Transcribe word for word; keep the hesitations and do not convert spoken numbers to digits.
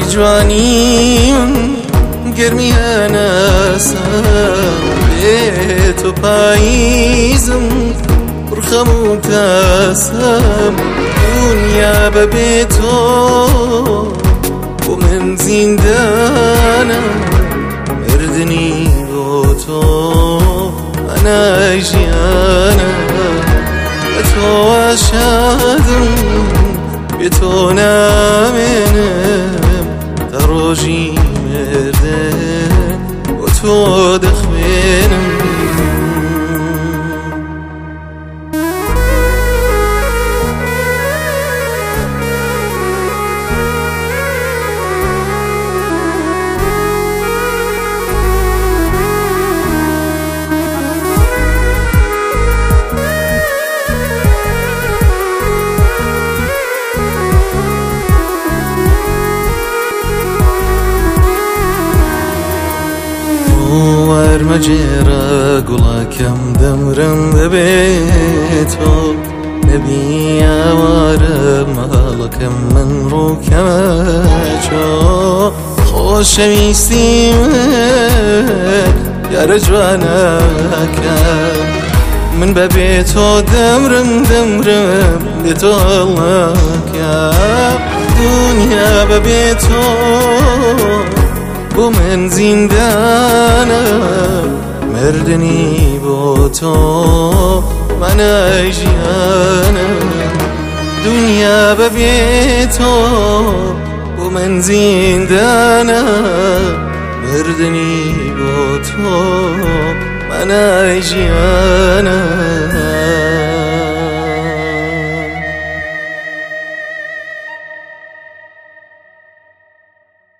جوانی من گرمی نسم به تو پاییزم پرخم و دستم دنیا به تو و من زندانم مردنی با تو من اجیانم به تو اشادم به تو نامنم در روژی مرده و تو دخمنم مجرى قولكم دمرم ببيتو نبي وارم مالكم من روكم اجو خوش ميستي يا رجوانك من ببيتو دمرم دمرم بيتو الله يا دنيا ببيتو و من زندانم مردنی با تو من اجیانم دنیا ببی تو و من زندانم مردنی با تو من اجیانم